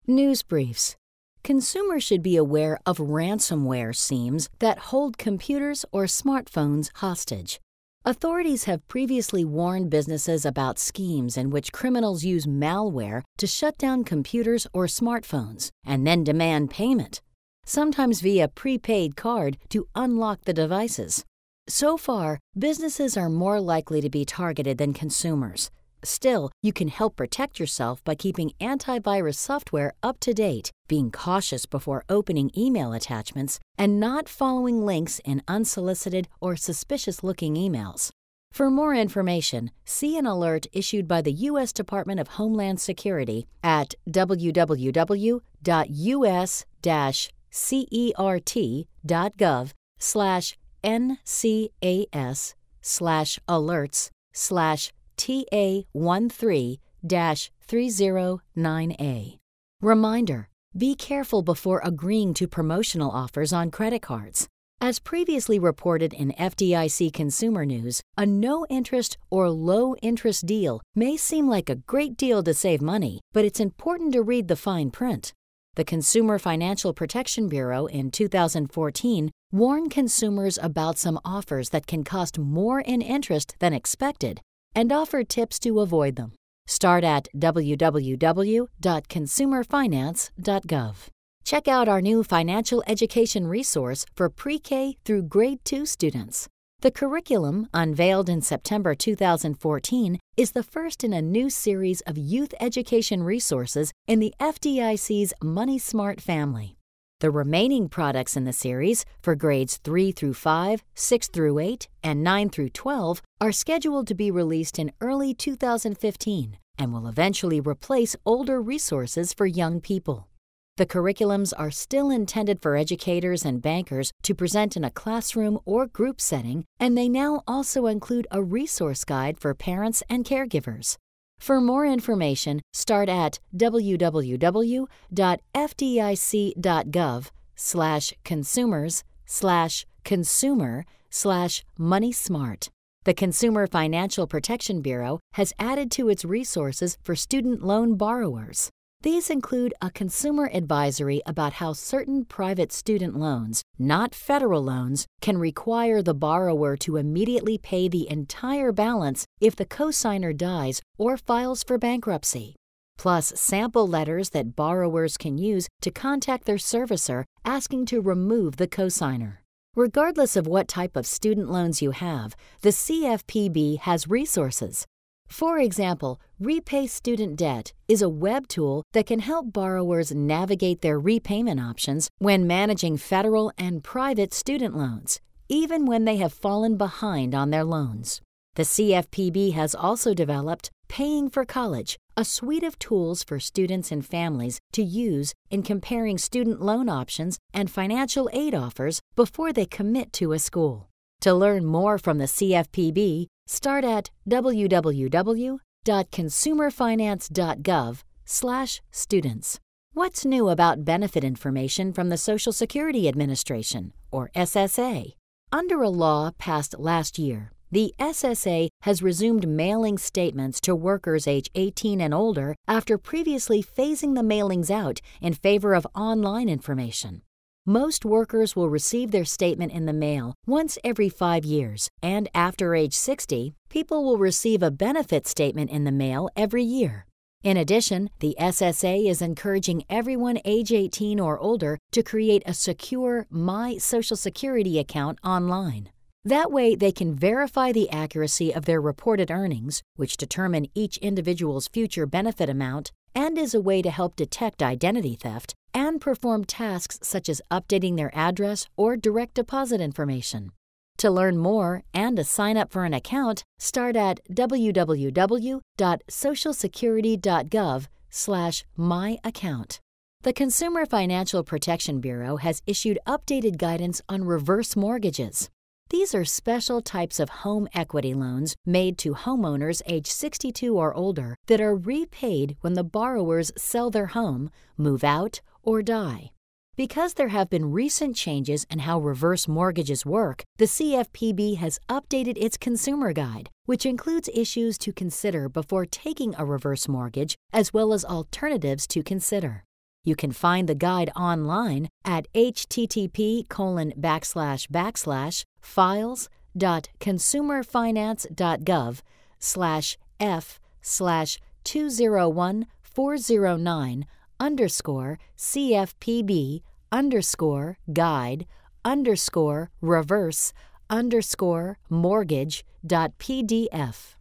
News briefs. Consumers should be aware of ransomware schemes that hold computers or smartphones hostage. Authorities have previously warned businesses about schemes in which criminals use malware to shut down computers or smartphones and then demand payment, sometimes via prepaid card to unlock the devices. So far, businesses are more likely to be targeted than consumers. Still, you can help protect yourself by keeping antivirus software up to date, being cautious before opening email attachments, and not following links in unsolicited or suspicious-looking emails. For more information, see an alert issued by the U.S. Department of Homeland Security at www.usdash.gov/ncas/alerts/TA13-309A. Reminder: be careful before agreeing to promotional offers on credit cards. As previously reported in FDIC Consumer News, a no-interest or low-interest deal may seem like a great deal to save money, but it's important to read the fine print. The Consumer Financial Protection Bureau in 2014 warned consumers about some offers that can cost more in interest than expected and offered tips to avoid them. Start at www.consumerfinance.gov. Check out our new financial education resource for pre-K through grade 2 students. The curriculum, unveiled in September 2014, is the first in a new series of youth education resources in the FDIC's Money Smart family. The remaining products in the series, for grades 3 through 5, 6 through 8, and 9 through 12, are scheduled to be released in early 2015 and will eventually replace older resources for young people. The curriculums are still intended for educators and bankers to present in a classroom or group setting, and they now also include a resource guide for parents and caregivers. For more information, start at www.fdic.gov/consumers/consumer/moneysmart. The Consumer Financial Protection Bureau has added to its resources for student loan borrowers. These include a consumer advisory about how certain private student loans, not federal loans, can require the borrower to immediately pay the entire balance if the cosigner dies or files for bankruptcy, plus sample letters that borrowers can use to contact their servicer asking to remove the cosigner. Regardless of what type of student loans you have, the CFPB has resources. For example, Repay Student Debt is a web tool that can help borrowers navigate their repayment options when managing federal and private student loans, even when they have fallen behind on their loans. The CFPB has also developed Paying for College, a suite of tools for students and families to use in comparing student loan options and financial aid offers before they commit to a school. To learn more from the CFPB, start at www.consumerfinance.gov/students. What's new about benefit information from the Social Security Administration, or SSA? Under a law passed last year, the SSA has resumed mailing statements to workers age 18 and older after previously phasing the mailings out in favor of online information. Most workers will receive their statement in the mail once every 5 years, and after age 60, people will receive a benefit statement in the mail every year. In addition, the SSA is encouraging everyone age 18 or older to create a secure My Social Security account online. That way, they can verify the accuracy of their reported earnings, which determine each individual's future benefit amount, and is a way to help detect identity theft and perform tasks such as updating their address or direct deposit information. To learn more and to sign up for an account, start at www.socialsecurity.gov/myaccount. The Consumer Financial Protection Bureau has issued updated guidance on reverse mortgages. These are special types of home equity loans made to homeowners age 62 or older that are repaid when the borrowers sell their home, move out, or die. Because there have been recent changes in how reverse mortgages work, the CFPB has updated its consumer guide, which includes issues to consider before taking a reverse mortgage as well as alternatives to consider. You can find the guide online at http://files.consumerfinance.gov/F/201409_CFPB_guide_reverse_mortgage.pdf.